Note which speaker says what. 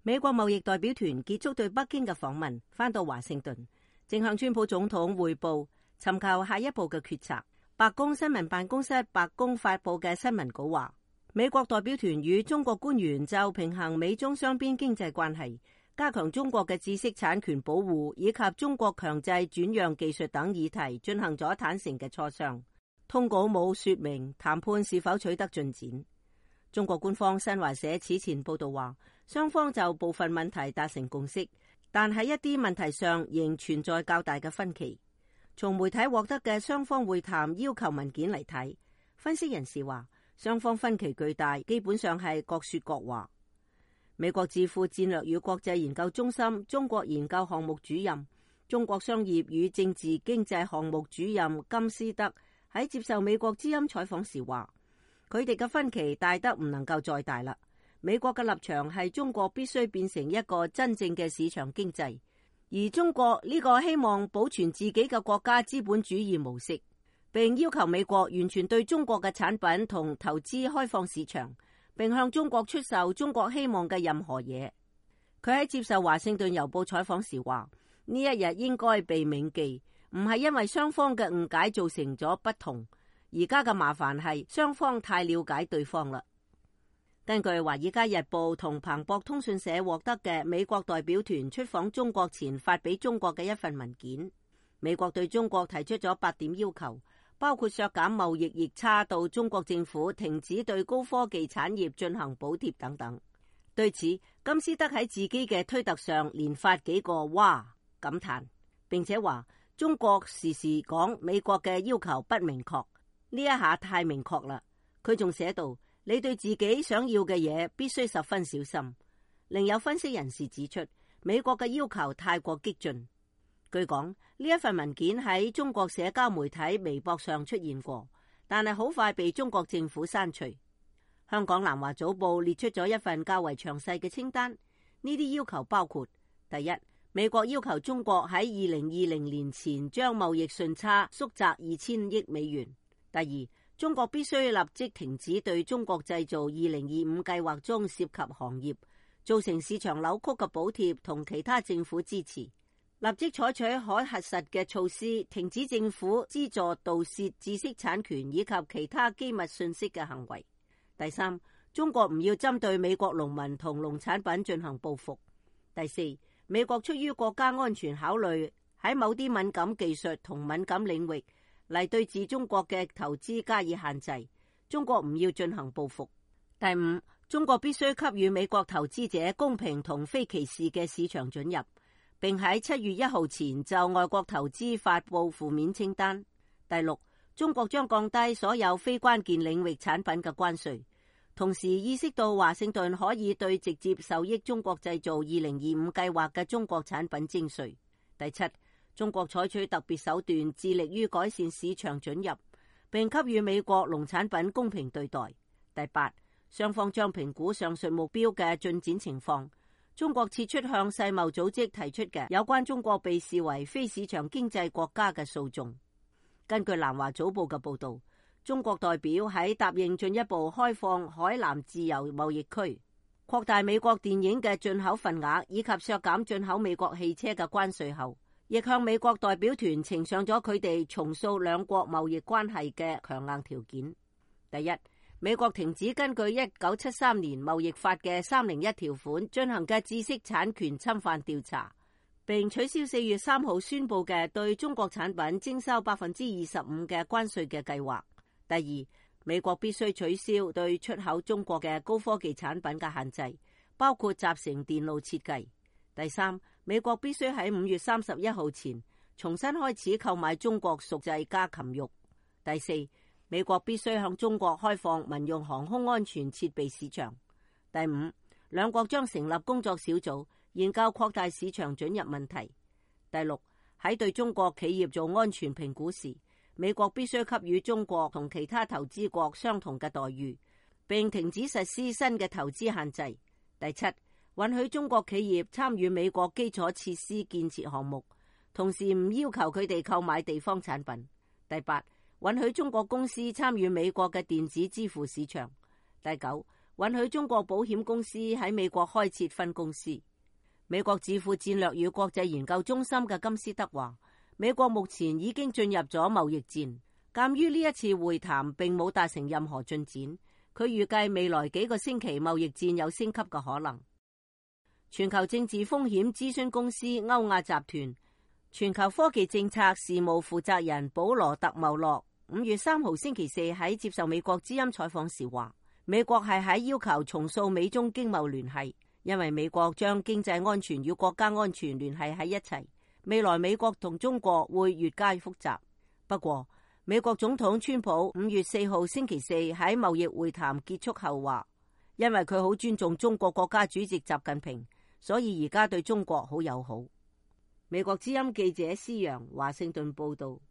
Speaker 1: 美國貿易代表團結束對北京嘅訪問，返到華盛頓，正向川普總統匯報，尋求下一步嘅決策。白宮新聞辦公室白宮發佈嘅新聞稿話，美國代表團與中國官員就平衡美中雙邊經濟關係、加強中國嘅知識產權保護以及中國強制轉讓技術等議題進行咗坦誠嘅磋商。通稿冇說明談判是否取得進展。中國官方新華社此前報道話，雙方就部分問題達成共識，但喺一啲問題上仍存在較大嘅分歧。從媒體獲得嘅雙方會談要求文件嚟睇，分析人士話，雙方分歧巨大，基本上係各說各話。美國智庫戰略與國際研究中心中國研究項目主任、中國商業與政治經濟項目主任金斯德喺接受美國之音採訪時話，佢哋嘅分歧大得唔能夠再大啦。美國嘅立場係中國必須變成一個真正嘅市場經濟，而中國呢個希望保存自己嘅國家資本主義模式，並要求美國完全對中國嘅產品同投資開放市場，並向中國出售中國希望嘅任何嘢。佢喺接受華盛頓郵報採訪時話，呢一日應該被銘記，唔係因為雙方嘅誤解造成咗不同，而家嘅麻煩係雙方太了解對方啦。根據《華爾街日報》同彭博通訊社獲得嘅美國代表團出訪中國前發俾中國嘅一份文件，美國對中國提出咗8點要求，包括削減貿易逆差到中國政府停止對高科技產業進行補貼等等。對此，金斯德喺自己嘅推特上連發幾個哇感嘆，並且話中國時時講美國嘅要求不明確，呢一下太明確啦。佢仲寫道，你對自己想要嘅嘢必須十分小心。另有分析人士指出，美國嘅要求太過激進。據講，呢一份文件喺中國社交媒體微博上出現過，但係好快被中國政府刪除。香港南華早報列出咗一份較為詳細嘅清單，呢啲要求包括：第一，美國要求中國喺2020年前將貿易順差縮窄2000億美元；第二，中國必須立即停止對中國製造2025計劃中涉及行業造成市場扭曲嘅補貼同其他政府支持，立即採取可核實嘅措施，停止政府資助盜竊知識產權以及其他機密信息嘅行為。第三，中國唔要針對美國農民同農產品進行報復。第四，美國出於國家安全考慮，喺某啲敏感技術同敏感領域嚟對自中國嘅投資加以限制，中國唔要進行報復。第五，中國必須給予美國投資者公平同非歧視嘅市場准入，並喺7月1號前就外國投資發布負面清單。第六，中國將降低所有非關鍵領域產品嘅關稅，同時意識到華盛頓可以對直接受益中國製造2025計劃嘅中國產品徵稅。第七，中國採取特別手段，致力於改善市場准入，並給予美國農產品公平對待。第八，雙方將評估上述目標嘅進展情況。中國撤出向世貿組織提出嘅有關中國被視為非市場經濟國家嘅訴訟。根據南華早報嘅報道，中國代表喺答應進一步開放海南自由貿易區、擴大美國電影嘅進口份額以及削減進口美國汽車嘅關稅後，亦向美國代表團呈上咗佢哋重塑兩國貿易關係嘅強硬條件。第一，美國停止根據1973年貿易法嘅301條款進行嘅知識產權侵犯調查，並取消4月3號宣布嘅對中國產品徵收25%嘅關稅嘅計劃。第二，美國必須取消對出口中國嘅高科技產品嘅限制，包括集成電路設計。第三，美國必須喺5月31號前重新開始購買中國熟製家禽肉。第四，美國必須向中國開放民用航空安全設備市場。第五，兩國將成立工作小組，研究擴大市場准入問題。第六，喺對中國企業做安全評估時，美國必須給予中國同其他投資國相同嘅待遇，並停止實施新嘅投資限制。第七，允許中國企業參與美國基礎設施建設項目，同時唔要求佢哋購買地方產品。第八，允許中國公司參與美國嘅電子支付市場。第九， 允許中國保險公司喺美國開設分公司。美國智庫戰略與國際研究中心嘅金斯德話，美國目前已經進入咗貿易戰。鑒於呢一次會談並冇達成任何進展，佢預計未來幾個星期貿易戰有升級嘅可能。全球政治風險諮詢公司歐亞集團全球科技政策事務負責人保羅特茂洛5月3號星期四喺接受美國之音採訪時話，美國係喺要求重塑美中經貿聯繫，因為美國將經濟安全與國家安全聯繫喺一齊，未來美國同中國會越加複雜。不過，美國總統川普5月4號星期四喺貿易會談結束後話，因為佢好尊重中國國家主席習近平，所以而家對中國好友好。美國之音記者施洋華盛頓報道。